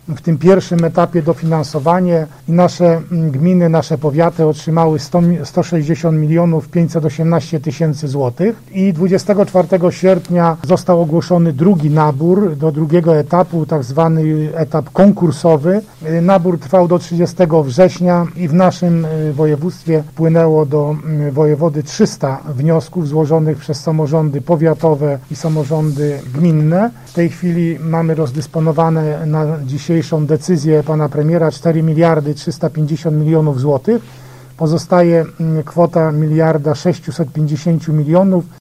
w tym pierwszym etapie dofinansowanie i nasze gminy, nasze powiaty otrzymały 160 milionów 518 tysięcy złotych i 24 sierpnia został ogłoszony drugi nabór do drugiego etapu, tak zwany etap konkursowy. Nabór trwał do 30 września i w naszym województwie wpłynęło do wojewody 300 wniosków złożonych przez samorządy powiatowe i samorządy gminne. W tej chwili mamy rozdysponowane na dzisiejszą decyzję pana premiera 4 miliardy 350 milionów złotych. Pozostaje kwota 1 650 milionów.